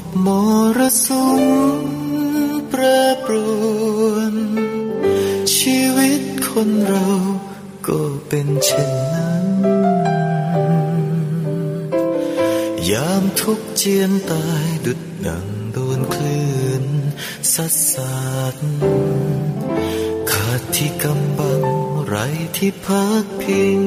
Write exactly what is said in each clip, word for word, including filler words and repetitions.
มรสุมแปรปรวนชีวิตคนเราก็เป็นเช่นนั้นยามทุกข์เจียนตายดุจดังโดนคลื่นซัดสาดขาดที่กำบังไร้ที่พักพิง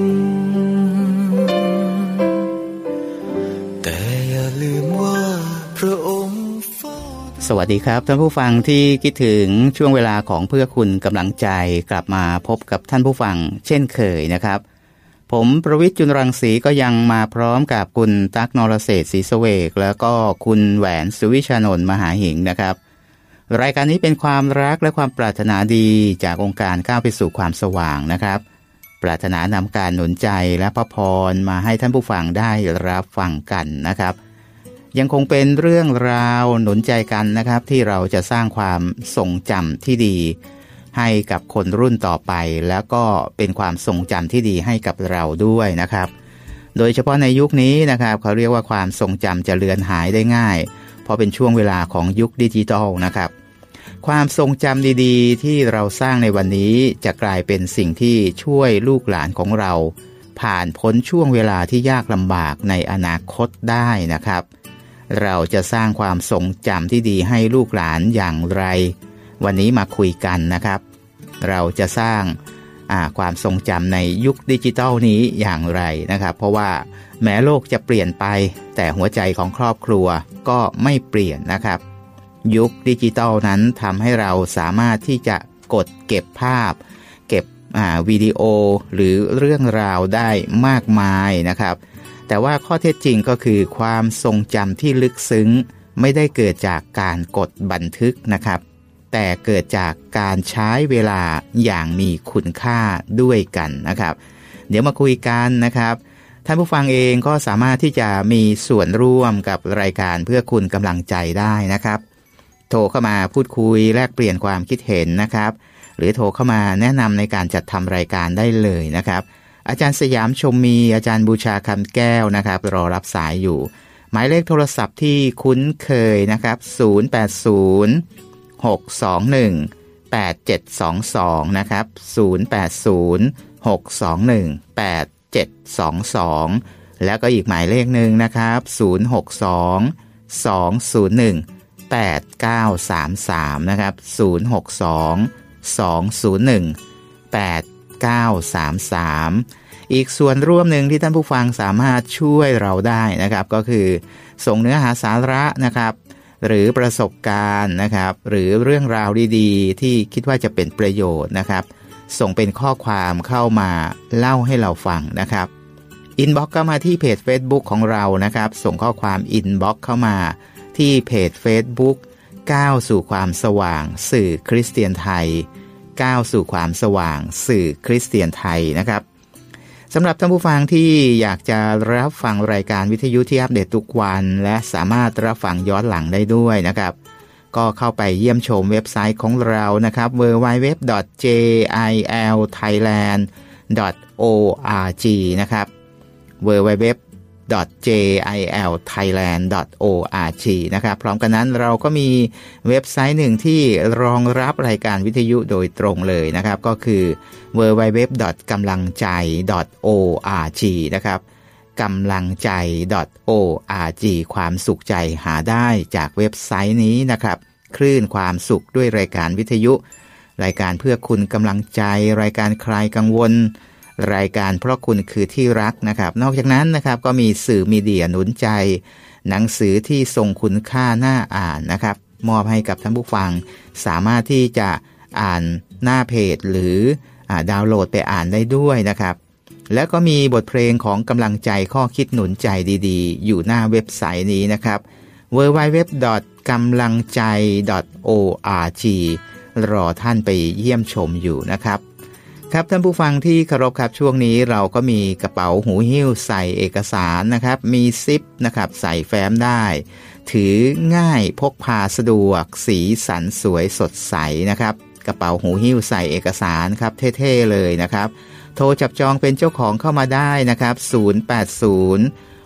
แต่อย่าลืมว่าพระองค์สวัสดีครับท่านผู้ฟังที่คิดถึงช่วงเวลาของเพื่อคุณกำลังใจกลับมาพบกับท่านผู้ฟังเช่นเคยนะครับผมประวิตร จุลรังสีก็ยังมาพร้อมกับคุณตั๊กนรเศรษฐ์ศรีสเวกแล้วก็คุณแหวนสุวิชานนท์มหาหิงนะครับรายการนี้เป็นความรักและความปรารถนาดีจากองค์การก้าวไปสู่ความสว่างนะครับปรารถนานำการหนุนใจและพระพรมาให้ท่านผู้ฟังได้รับฟังกันนะครับยังคงเป็นเรื่องราวหนุนใจกันนะครับที่เราจะสร้างความทรงจำที่ดีให้กับคนรุ่นต่อไปแล้วก็เป็นความทรงจำที่ดีให้กับเราด้วยนะครับโดยเฉพาะในยุคนี้นะครับเขาเรียกว่าความทรงจำจะเลือนหายได้ง่ายเพราะเป็นช่วงเวลาของยุคดิจิทัลนะครับความทรงจำดีๆที่เราสร้างในวันนี้จะกลายเป็นสิ่งที่ช่วยลูกหลานของเราผ่านพ้นช่วงเวลาที่ยากลำบากในอนาคตได้นะครับเราจะสร้างความทรงจำที่ดีให้ลูกหลานอย่างไรวันนี้มาคุยกันนะครับเราจะสร้างความทรงจำในยุคดิจิทัลนี้อย่างไรนะครับเพราะว่าแม้โลกจะเปลี่ยนไปแต่หัวใจของครอบครัวก็ไม่เปลี่ยนนะครับยุคดิจิทัลนั้นทำให้เราสามารถที่จะกดเก็บภาพเก็บวิดีโอหรือเรื่องราวได้มากมายนะครับแต่ว่าข้อเท็จจริงก็คือความทรงจำที่ลึกซึ้งไม่ได้เกิดจากการกดบันทึกนะครับแต่เกิดจากการใช้เวลาอย่างมีคุณค่าด้วยกันนะครับเดี๋ยวมาคุยกันนะครับท่านผู้ฟังเองก็สามารถที่จะมีส่วนร่วมกับรายการเพื่อคุณกำลังใจได้นะครับโทรเข้ามาพูดคุยแลกเปลี่ยนความคิดเห็นนะครับหรือโทรเข้ามาแนะนำในการจัดทำรายการได้เลยนะครับอาจารย์สยามชมมีอาจารย์บูชาคำแก้วนะครับรอรับสายอยู่หมายเลขโทรศัพท์ที่คุ้นเคยนะครับศูนย์ แปด ศูนย์ หก สอง หนึ่ง แปด เจ็ด สอง สองนะครับศูนย์ แปด ศูนย์ หก สอง หนึ่ง แปด เจ็ด สอง สองแล้วก็อีกหมายเลขหนึ่งนะครับศูนย์ หก สอง สอง ศูนย์ หนึ่ง แปด เก้า สาม สามนะครับศูนย์ หก สอง สอง ศูนย์ หนึ่ง แปด เก้า สาม สามอีกส่วนร่วมหนึ่งที่ท่านผู้ฟังสามารถช่วยเราได้นะครับก็คือส่งเนื้อหาสาระนะครับหรือประสบการณ์นะครับหรือเรื่องราวดีๆที่คิดว่าจะเป็นประโยชน์นะครับส่งเป็นข้อความเข้ามาเล่าให้เราฟังนะครับอินบ็อกซ์เข้ามาที่เพจ Facebook ของเรานะครับส่งข้อความอินบ็อกซ์เข้ามาที่เพจ Facebook ก้าวสู่ความสว่างสื่อคริสเตียนไทยก้าวสู่ความสว่างสื่อคริสเตียนไทยนะครับสำหรับท่านผู้ฟังที่อยากจะรับฟังรายการวิทยุที่อัปเดตทุกวันและสามารถรับฟังย้อนหลังได้ด้วยนะครับก็เข้าไปเยี่ยมชมเว็บไซต์ของเรานะครับ ดับเบิลยู ดับเบิลยู ดับเบิลยู ดอท เจ ไอ แอล ไทยแลนด์ ดอท โอ อาร์ จี นะครับ ดับเบิลยู ดับเบิลยู ดับเบิลยู ดอท เจ ไอ แอล ไทยแลนด์ ดอท โอ อาร์ จี นะครับพร้อมกันนั้นเราก็มีเว็บไซต์หนึ่งที่รองรับรายการวิทยุโดยตรงเลยนะครับก็คือ ดับเบิลยู ดับเบิลยู ดับเบิลยู ดอท กำลังใจ ดอท โอ อาร์ จี นะครับกำลังใจ ดอท โอ อาร์ จี ความสุขใจหาได้จากเว็บไซต์นี้นะครับคลื่นความสุขด้วยรายการวิทยุรายการเพื่อคุณกำลังใจรายการคลายกังวลรายการเพราะคุณคือที่รักนะครับนอกจากนั้นนะครับก็มีสื่อมีเดียหนุนใจหนังสือที่ทรงคุณค่าน่าอ่านนะครับมอบให้กับท่านผู้ฟังสามารถที่จะอ่านหน้าเพจหรือดาวน์โหลดไปอ่านได้ด้วยนะครับแล้วก็มีบทเพลงของกำลังใจข้อคิดหนุนใจดีๆอยู่หน้าเว็บไซต์นี้นะครับ ดับเบิลยู ดับเบิลยู ดับเบิลยู ดอท กำลังใจ ดอท โอ อาร์ จี รอท่านไปเยี่ยมชมอยู่นะครับครับท่านผู้ฟังที่เคารพครับช่วงนี้เราก็มีกระเป๋าหูหิ้วใส่เอกสารนะครับมีซิปนะครับใส่แฟ้มได้ถือง่ายพกพาสะดวกสีสันสวยสดใสนะครับกระเป๋าหูหิ้วใส่เอกสารครับเท่ๆเลยนะครับโทรจับจองเป็นเจ้าของเข้ามาได้นะครับศูนย์ แปด ศูนย์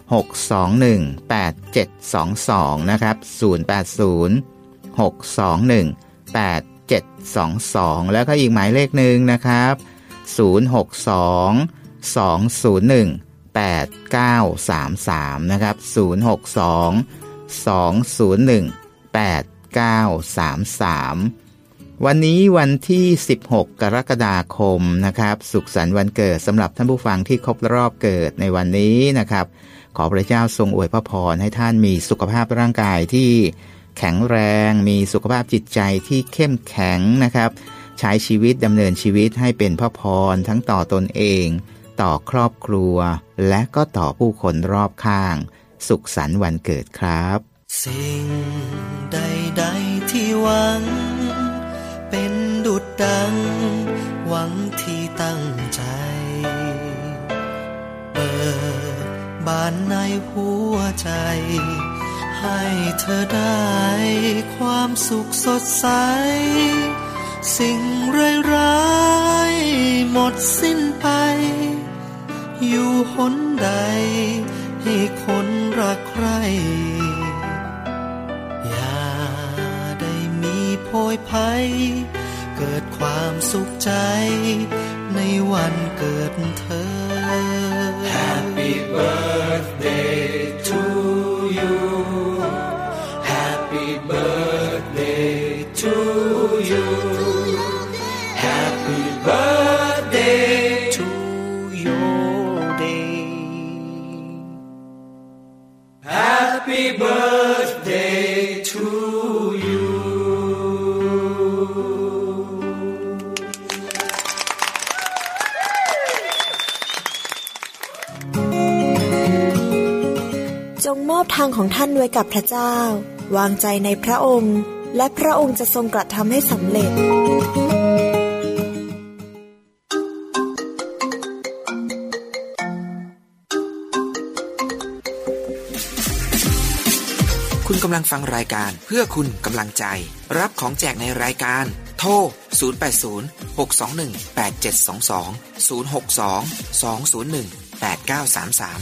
หก สอง หนึ่ง แปด เจ็ด สอง สองนะครับศูนย์ แปด ศูนย์ หก สอง หนึ่ง แปด เจ็ด สอง สองแล้วก็อีกหมายเลขหนึ่งนะครับศูนย์ หก สอง สอง ศูนย์ หนึ่ง แปด เก้า สาม สามนะครับศูนย์ หก สอง สอง ศูนย์ หนึ่ง แปด เก้า สาม สามวันนี้วันที่สิบหกกรกฎาคมนะครับสุขสันต์วันเกิดสำหรับท่านผู้ฟังที่ครบรอบเกิดในวันนี้นะครับขอพระเจ้าทรงอวยพระพรให้ท่านมีสุขภาพร่างกายที่แข็งแรงมีสุขภาพจิตใจที่เข้มแข็งนะครับใช้ชีวิตดำเนินชีวิตให้เป็นพระพรทั้งต่อตนเองต่อครอบครัวและก็ต่อผู้คนรอบข้างสุขสันต์วันเกิดครับสิ่งใดๆที่หวังเป็นดุจดังหวังที่ตั้งใจเปิดบานในหัวใจให้เธอได้ความสุขสดใสสิ่งร้ายๆหมดสิ้นไปอยู่หนใดให้คนรักใครอย่าได้มีโพยภัยเกิดความสุขใจในวันเกิดเธอ Happy birthday to you Happy birthday to you Happy birthday to your day Happy birthday to you จงมอบทางของท่านไว้กับพระเจ้าวางใจในพระองค์และพระองค์จะทรงกระทำให้สำเร็จคุณกำลังฟังรายการเพื่อคุณกำลังใจรับของแจกในรายการโทรศูนย์ แปด ศูนย์ หก สอง หนึ่ง แปด เจ็ด สอง สอง ศูนย์ หก สอง สอง ศูนย์ หนึ่ง แปด เก้า สาม สาม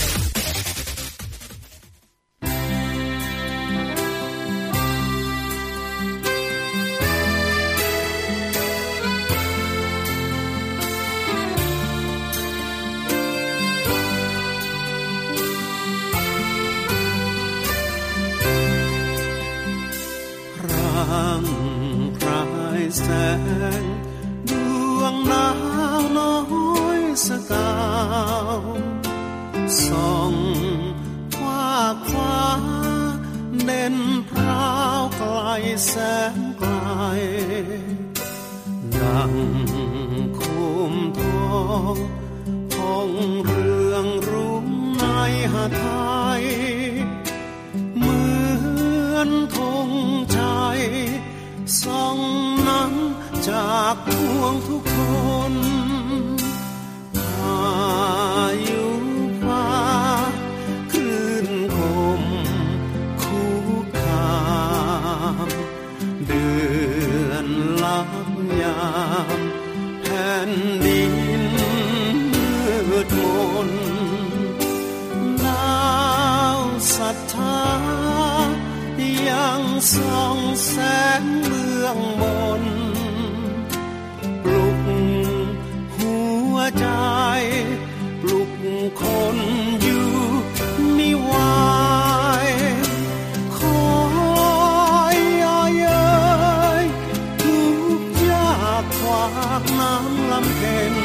แสงดวงดาวน้อยสกาวส่องวาดฟ้าเด่นพราวไกลแสนไกลดังคุมทองห้องเรืองรุ่งในหาไทยเหมือนธงชัยส่องน้ำจากดวงทุกคนพายุฟ้าคลื่นคมคู่คามเดือนลับยามแผ่นดินมืดมนดาวศรัทธายังส่องแสงเบื้องบนปลุกหัวใจปลุกคนอยู่มิไหวคอยย่อเย้ยทุกยากขวากน้ำลำเค็ญ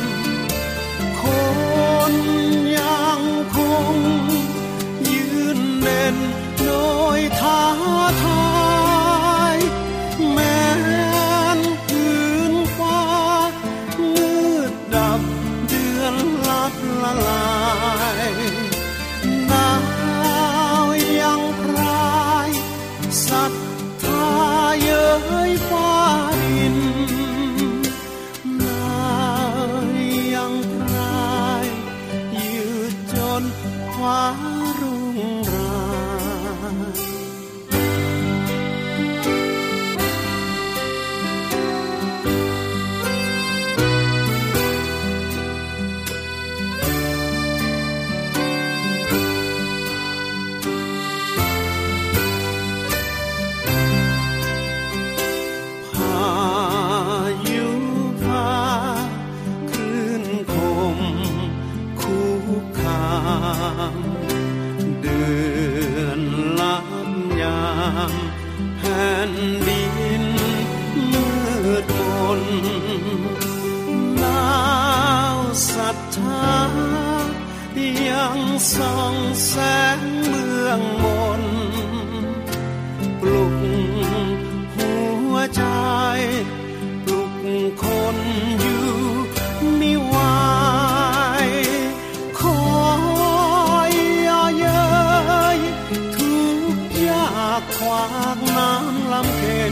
คนยังคงยืนเด่นโดยท้าทายแม้นพื้นฟ้ามืดดับเดือนลับละลายหนาวยังพรายศรัทธาเย้ยฟ้าดินหนาวยังพรายยืดจนฟ้ารุ่งรางแผ่นดินมืดมนหนาวศรัทธายังส่องแสงเมืองมนปลุกหัวใจปลุกคนอยู่มิไหวคอยย่อเย้ยทุกยากขวางน้ำลำเค็ญ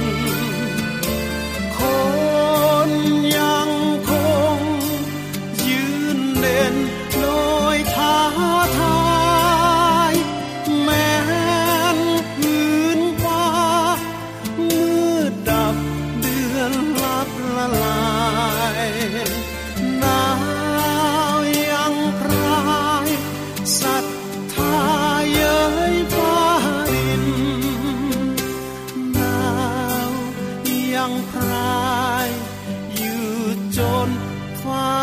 คนยังคงยืนเด่นโดยท้าทายแม้นพื้นฟ้ามืดดับเดือนลับละลายหนาวยังพรายศรัทธาเย้ยฟ้าดินหนาวยังพรายอยู่จนฟ้า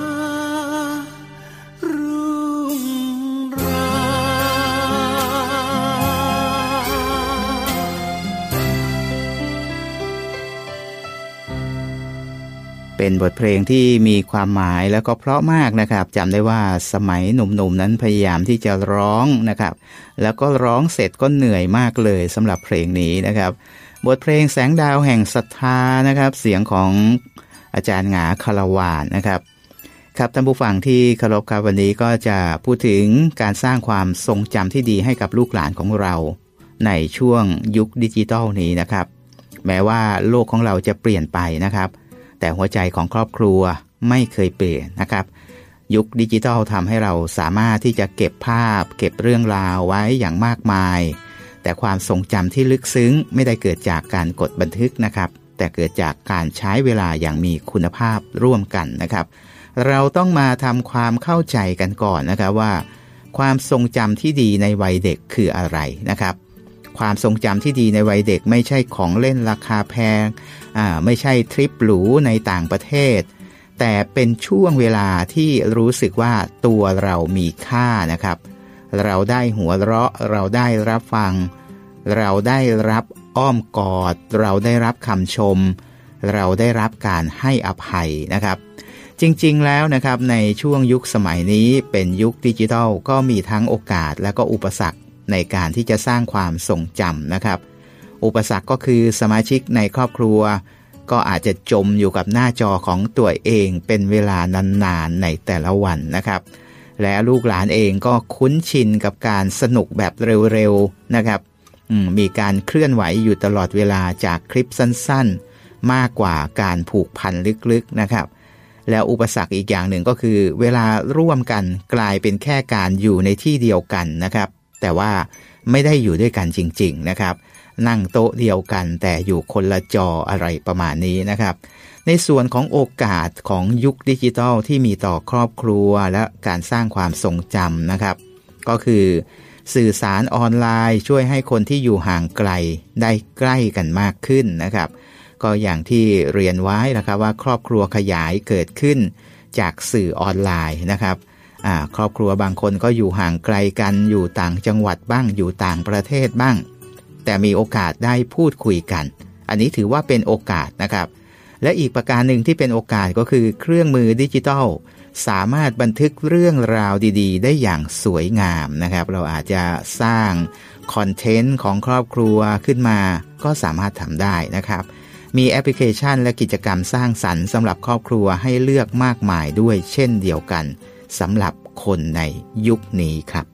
เป็นบทเพลงที่มีความหมายแล้วก็เพราะมากนะครับจำได้ว่าสมัยหนุ่มๆนั้นพยายามที่จะร้องนะครับแล้วก็ร้องเสร็จก็เหนื่อยมากเลยสำหรับเพลงนี้นะครับบทเพลงแสงดาวแห่งศรัทธานะครับเสียงของอาจารย์หงาคารวานนะครับครับท่านผู้ฟังที่เคารพครับวันนี้ก็จะพูดถึงการสร้างความทรงจำที่ดีให้กับลูกหลานของเราในช่วงยุคดิจิทัลนี้นะครับแม้ว่าโลกของเราจะเปลี่ยนไปนะครับแต่หัวใจของครอบครัวไม่เคยเปลี่ยนนะครับยุคดิจิทัลทำให้เราสามารถที่จะเก็บภาพเก็บเรื่องราวไว้อย่างมากมายแต่ความทรงจำที่ลึกซึ้งไม่ได้เกิดจากการกดบันทึกนะครับแต่เกิดจากการใช้เวลาอย่างมีคุณภาพร่วมกันนะครับเราต้องมาทำความเข้าใจกันก่อนนะครับว่าความทรงจำที่ดีในวัยเด็กคืออะไรนะครับความทรงจำที่ดีในวัยเด็กไม่ใช่ของเล่นราคาแพงอ่าไม่ใช่ทริปหรูในต่างประเทศแต่เป็นช่วงเวลาที่รู้สึกว่าตัวเรามีค่านะครับเราได้หัวเราะเราได้รับฟังเราได้รับอ้อมกอดเราได้รับคำชมเราได้รับการให้อภัยนะครับจริงๆแล้วนะครับในช่วงยุคสมัยนี้เป็นยุคดิจิทัลก็มีทั้งโอกาสและก็อุปสรรคในการที่จะสร้างความทรงจำนะครับอุปสรรคก็คือสมาชิกในครอบครัวก็อาจจะจมอยู่กับหน้าจอของตัวเองเป็นเวลานานๆในแต่ละวันนะครับและลูกหลานเองก็คุ้นชินกับการสนุกแบบเร็วๆนะครับมีการเคลื่อนไหวอยู่ตลอดเวลาจากคลิปสั้นๆมากกว่าการผูกพันลึกๆนะครับแล้วอุปสรรคอีกอย่างหนึ่งก็คือเวลาร่วมกันกลายเป็นแค่การอยู่ในที่เดียวกันนะครับแต่ว่าไม่ได้อยู่ด้วยกันจริงๆนะครับนั่งโต๊ะเดียวกันแต่อยู่คนละจออะไรประมาณนี้นะครับในส่วนของโอกาสของยุคดิจิทัลที่มีต่อครอบครัวและการสร้างความทรงจำนะครับก็คือสื่อสารออนไลน์ช่วยให้คนที่อยู่ห่างไกลได้ใกล้กันมากขึ้นนะครับก็อย่างที่เรียนไว้นะครับว่าครอบครัวขยายเกิดขึ้นจากสื่อออนไลน์นะครับอ่าครอบครัวบางคนก็อยู่ห่างไกลกันอยู่ต่างจังหวัดบ้างอยู่ต่างประเทศบ้างแต่มีโอกาสได้พูดคุยกันอันนี้ถือว่าเป็นโอกาสนะครับและอีกประการหนึ่งที่เป็นโอกาสก็คือเครื่องมือดิจิทัลสามารถบันทึกเรื่องราวดีๆได้อย่างสวยงามนะครับเราอาจจะสร้างคอนเทนต์ของครอบครัวขึ้นมาก็สามารถทำได้นะครับมีแอปพลิเคชันและกิจกรรมสร้างสรรค์สำหรับครอบครัวให้เลือกมากมายด้วยเช่นเดียวกันสำหรับคนในยุคนี้ครับ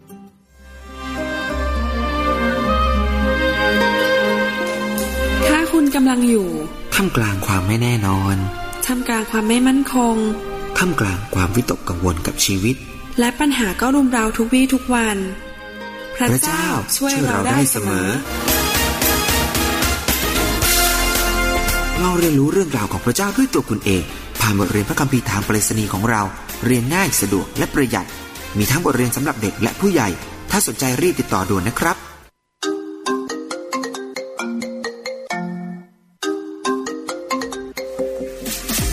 ถ้าคุณกำลังอยู่ท่ามกลางความไม่แน่นอนท่ามกลางความไม่มั่นคงท่ามกลางความวิตกกังวลกับชีวิตและปัญหาก็รุมเร้าทุกวี่ทุกวันพระเจ้าช่วยเราได้เสมอเราเรียนรู้เรื่องราวของพระเจ้าด้วยตัวคุณเองผ่านบทเรียนพระคัมภีร์ทางไปรษณีย์ของเราเรียนง่ายสะดวกและประหยัดมีทั้งบทเรียนสำหรับเด็กและผู้ใหญ่ถ้าสนใจรีบติดต่อด่วนนะครับ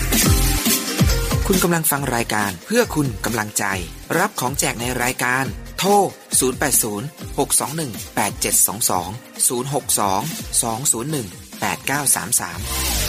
คุณกำลังฟังรายการเพื่อคุณกำลังใจรับของแจกในรายการโทรศูนย์ แปด ศูนย์ หก สอง หนึ่ง แปด เจ็ด สอง สอง ศูนย์ หก สอง สอง ศูนย์ หนึ่ง แปด เก้า สาม สาม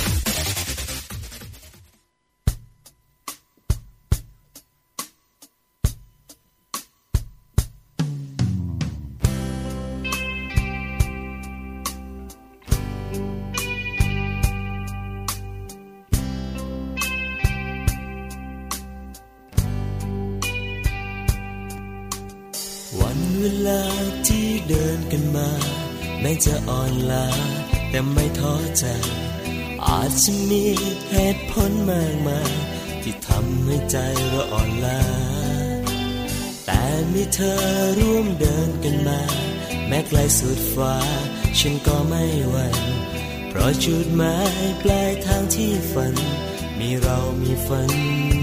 วันเวลาที่เดินกันมาแม้จะอ่อนล้าแต่ไม่ท้อใจอาจจะมีเหตุผลมากมายที่ทำให้ใจเราอ่อนล้าแต่มีเธอร่วมเดินกันมาแม้ไกลสุดฟ้าฉันก็ไม่หวั่นเพราะจุดหมายปลายทางที่ฝันมีเรามีฝัน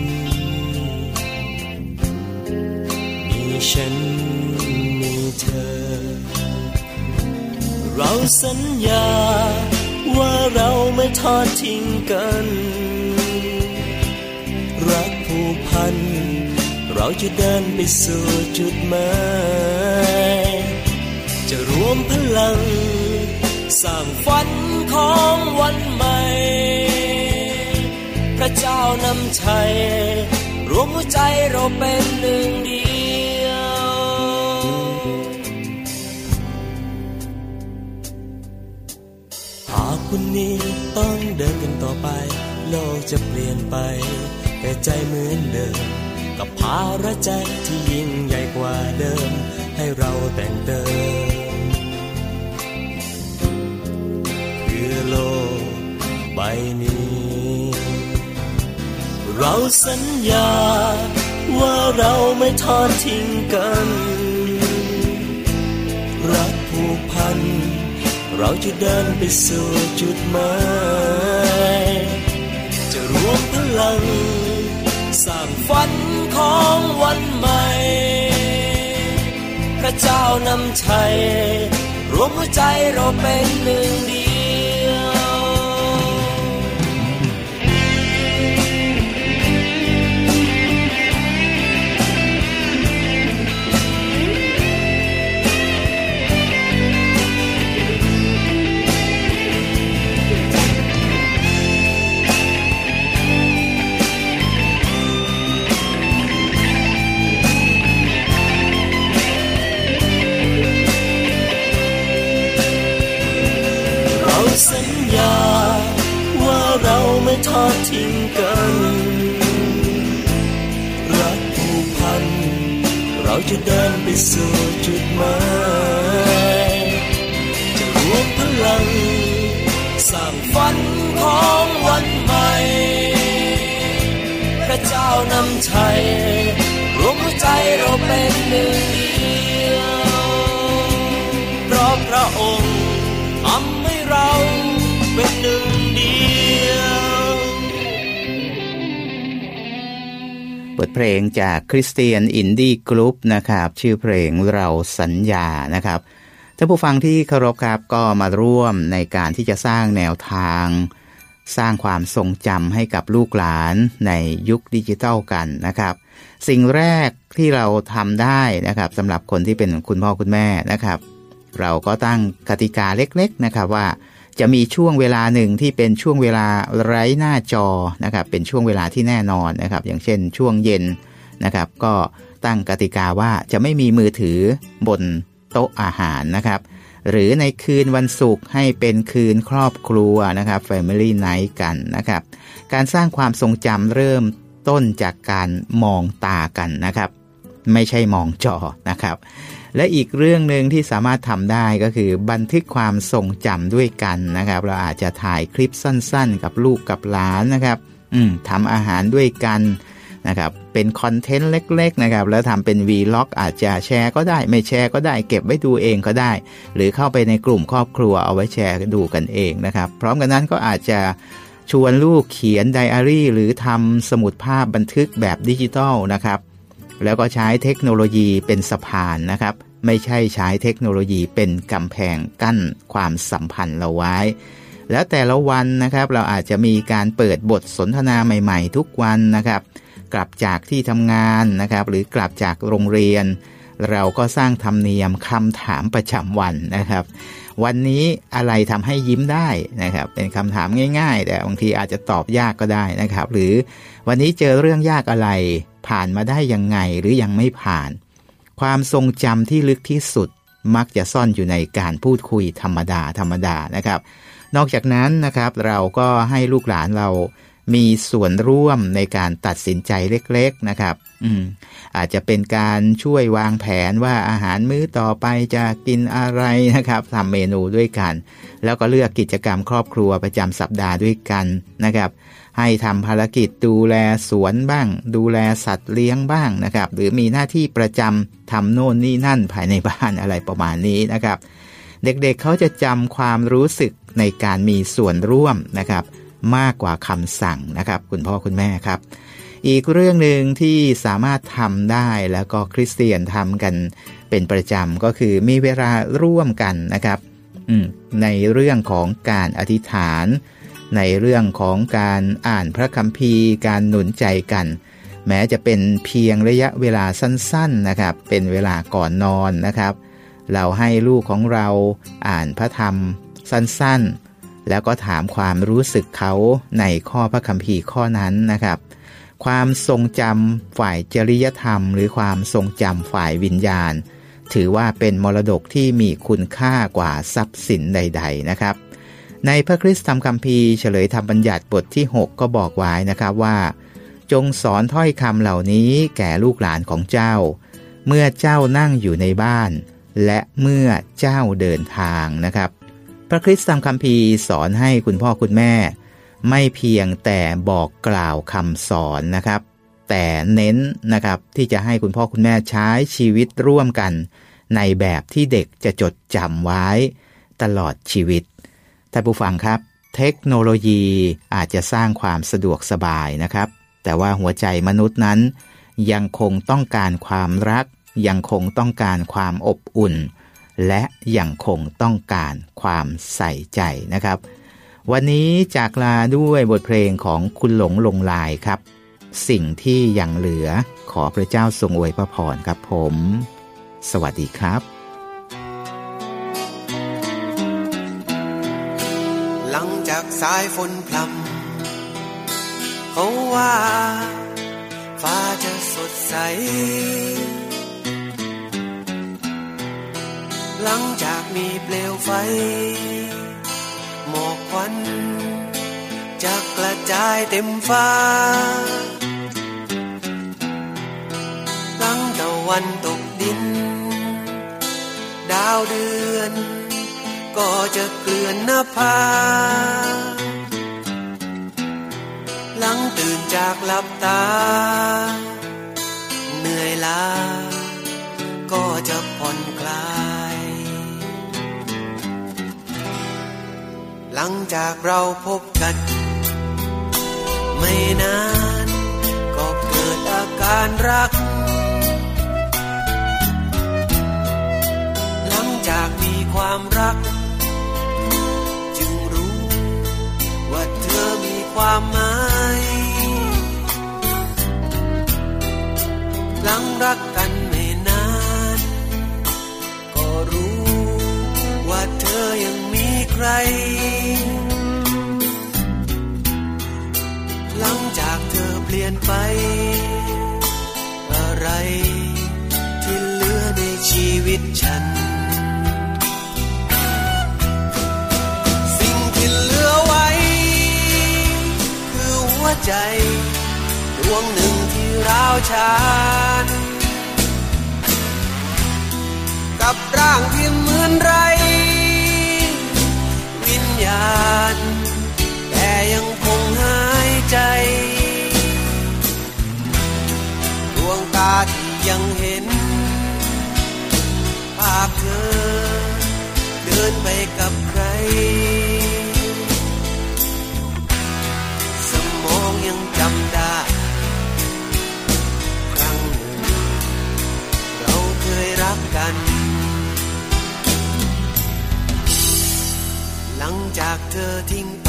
มีฉันมีเธอเราสัญญาว่าเราไม่ทอดทิ้งกันรักผูกพันเราจะเดินไปสู่จุดหมายจะรวมพลังสร้างฝันของวันใหม่พระเจ้านำชัยรวมหัวใจเราเป็นหนึ่งเดียวหากวันนี้ต้องเดินกันต่อไปโลกจะเปลี่ยนไปแต่ใจเหมือนเดิมกับภาระใจที่ยิ่งใหญ่กว่าเดิมให้เราแต่งเติมเพื่อโลกใบนี้เราสัญญาว่าเราไม่ทอดทิ้งกันรักผูกพันเราจะเดินไปสู่จุดหมายจะรวมพลังสร้างฝันของวันใหม่พระเจ้านำชัยรวมหัวใจเราเป็นหนึ่งเดียวสัญญาว่าเราไม่ทอดทิ้งกันรักผูกพันเราจะเดินไปสู่จุดหมายจะรวมพลังสร้างฝันของวันใหม่พระเจ้านำชัยรวมหัวใจเราเป็นหนึ่งเดียวเพราะพระองค์ทำให้เราเป็นหนึ่งเดียวบทเพลงจากคริสเตียนอินดี้กรุ๊ปนะครับชื่อเพลงเราสัญญานะครับท่านผู้ฟังที่เคารพครับก็มาร่วมในการที่จะสร้างแนวทางสร้างความทรงจำให้กับลูกหลานในยุคดิจิทัลกันนะครับสิ่งแรกที่เราทำได้นะครับสำหรับคนที่เป็นคุณพ่อคุณแม่นะครับเราก็ตั้งกติกาเล็กๆนะครับว่าจะมีช่วงเวลาหนึ่งที่เป็นช่วงเวลาไร้หน้าจอนะครับเป็นช่วงเวลาที่แน่นอนนะครับอย่างเช่นช่วงเย็นนะครับก็ตั้งกติกาว่าจะไม่มีมือถือบนโต๊ะอาหารนะครับหรือในคืนวันศุกร์ให้เป็นคืนครอบครัวนะครับ Family Night กันนะครับการสร้างความทรงจำเริ่มต้นจากการมองตากันนะครับไม่ใช่มองจอนะครับและอีกเรื่องหนึ่งที่สามารถทำได้ก็คือบันทึกความทรงจำด้วยกันนะครับเราอาจจะถ่ายคลิปสั้นๆกับลูกกับหลานนะครับอืมทำอาหารด้วยกันนะครับเป็นคอนเทนต์เล็กๆนะครับแล้วทำเป็นวีล็อกอาจจะแชร์ก็ได้ไม่แชร์ก็ได้เก็บไว้ดูเองก็ได้หรือเข้าไปในกลุ่มครอบครัวเอาไว้แชร์ดูกันเองนะครับพร้อมกันนั้นก็อาจจะชวนลูกเขียนไดอารี่หรือทำสมุดภาพบันทึกแบบดิจิทัลนะครับแล้วก็ใช้เทคโนโลยีเป็นสะพานนะครับไม่ใช่ใช้เทคโนโลยีเป็นกำแพงกั้นความสัมพันธ์เราไว้แล้วแต่ละวันนะครับเราอาจจะมีการเปิดบทสนทนาใหม่ๆทุกวันนะครับกลับจากที่ทำงานนะครับหรือกลับจากโรงเรียนเราก็สร้างธรรมเนียมคำถามประจำวันนะครับวันนี้อะไรทำให้ยิ้มได้นะครับเป็นคำถามง่ายๆแต่บางทีอาจจะตอบยากก็ได้นะครับหรือวันนี้เจอเรื่องยากอะไรผ่านมาได้ยังไงหรือยังไม่ผ่านความทรงจำที่ลึกที่สุดมักจะซ่อนอยู่ในการพูดคุยธรรมดาธรรมดานะครับนอกจากนั้นนะครับเราก็ให้ลูกหลานเรามีส่วนร่วมในการตัดสินใจเล็กๆนะครับอืมอาจจะเป็นการช่วยวางแผนว่าอาหารมื้อต่อไปจะกินอะไรนะครับทำเมนูด้วยกันแล้วก็เลือกกิจกรรมครอบครัวประจำสัปดาห์ด้วยกันนะครับให้ทำภารกิจดูแลสวนบ้างดูแลสัตว์เลี้ยงบ้างนะครับหรือมีหน้าที่ประจำทำโน่นนี่นั่นภายในบ้านอะไรประมาณนี้นะครับเด็กๆ เ, เขาจะจำความรู้สึกในการมีส่วนร่วมนะครับมากกว่าคำสั่งนะครับคุณพ่อคุณแม่ครับอีกเรื่องหนึ่งที่สามารถทำได้แล้วก็คริสเตียนทำกันเป็นประจำก็คือมีเวลาร่วมกันนะครับในเรื่องของการอธิษฐานในเรื่องของการอ่านพระคัมภีร์การหนุนใจกันแม้จะเป็นเพียงระยะเวลาสั้นๆนะครับเป็นเวลาก่อนนอนนะครับเราให้ลูกของเราอ่านพระธรรมสั้นๆแล้วก็ถามความรู้สึกเขาในข้อพระคัมภีร์ข้อนั้นนะครับความทรงจำฝ่ายจริยธรรมหรือความทรงจำฝ่ายวิญญาณถือว่าเป็นมรดกที่มีคุณค่ากว่าทรัพย์สินใดๆนะครับในพระคริสตธรรมคัมภีร์เฉลยธรรมบัญญัติบทที่หกก็บอกไว้นะครับว่าจงสอนถ้อยคำเหล่านี้แก่ลูกหลานของเจ้าเมื่อเจ้านั่งอยู่ในบ้านและเมื่อเจ้าเดินทางนะครับพระคริสตธรรมคัมภีร์สอนให้คุณพ่อคุณแม่ไม่เพียงแต่บอกกล่าวคำสอนนะครับแต่เน้นนะครับที่จะให้คุณพ่อคุณแม่ใช้ชีวิตร่วมกันในแบบที่เด็กจะจดจำไว้ตลอดชีวิตท่านผู้ฟังครับเทคโนโลยีอาจจะสร้างความสะดวกสบายนะครับแต่ว่าหัวใจมนุษย์นั้นยังคงต้องการความรักยังคงต้องการความอบอุ่นและยังคงต้องการความใส่ใจนะครับวันนี้จากลาด้วยบทเพลงของคุณหลงลงลายครับสิ่งที่ยังเหลือขอพระเจ้าทรงอวยพระพรครับผมสวัสดีครับหลังจากสายฝนพรำเขาว่าฟ้าจะสดใสหลังจากมีเปลวไฟหมอกควันจะกระจายเต็มฟ้าหลังตะวันตกดินดาวเดือนก็จะเกลื่อนนภาหลังตื่นจากหลับตาเหนื่อยล้าก็จะผ่อนคลายหลังจากเราพบกันไม่นานก็เกิดอาการรักหลังจากมีความรักจึงรู้ว่าเธอมีความหมายหลังรักกันไม่นานก็รู้ว่าเธอยังมีใครหลังจากเธอเปลี่ยนไปอะไรที่เหลือในชีวิตฉันสิ่งที่เหลือไว้คือหัวใจดวงหนึ่งที่ร้าวฉานกับร่างที่เหมือนไรวิญญาณแต่ยังคงหายใจดวงตาที่ยังเห็นภาพเธอเดินไปกับใครสมองยังจำได้ครั้งหนึ่งเราเคยรักกันหลังจากเธอทิ้งไป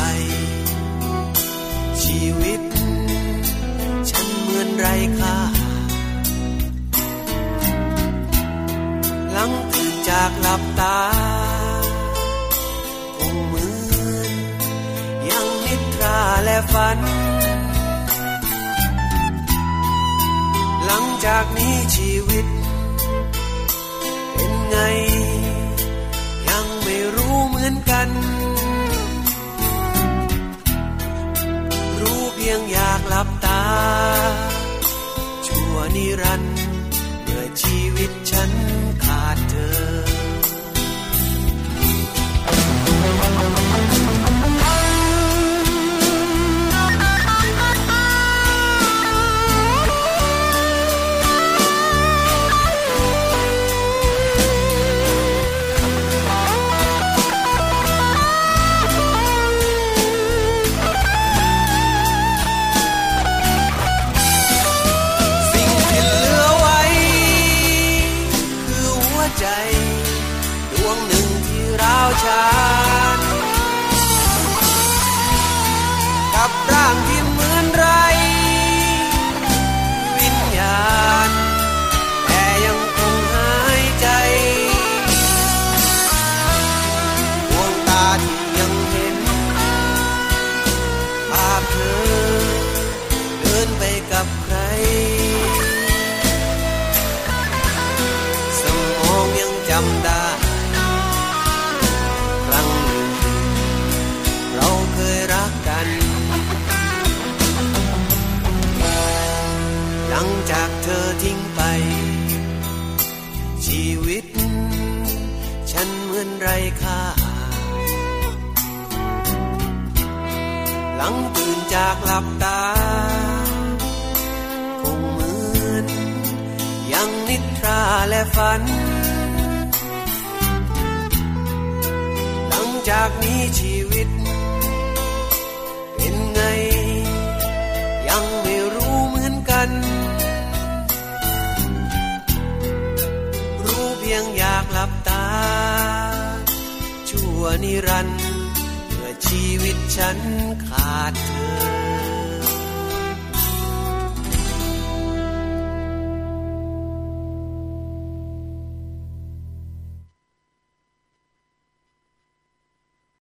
ชีวิตฉันเหมือนไร้ค่างตื่นจากหลับตาคงเหมือนยังนิทราและฝันหลังจากนี้ชีวิตเป็นไงยังไม่รู้เหมือนกันรู้เพียงอยากหลับตาชั่วนิรันดร์เมื่อชีวิตฉันขาดเธอกับร่างที่เหมือนไรวิญญาณแต่ยังคงหายใจดวงตาที่ยังเห็นภาพเธอเดินไปกับใครสมองยังจำได้หลังจากเธอทิ้งไปชีวิตฉันเหมือนไร้ค่าหลังตื่นจากหลับตาคงเหมือนยังนิทราและฝันหลังจากนี้ชีวิตเป็นไงยังไม่รู้เหมือนกันรู้เพียงอยากหลับตาชั่วนิรันดร์เมื่อชีวิตฉันขาดเธอ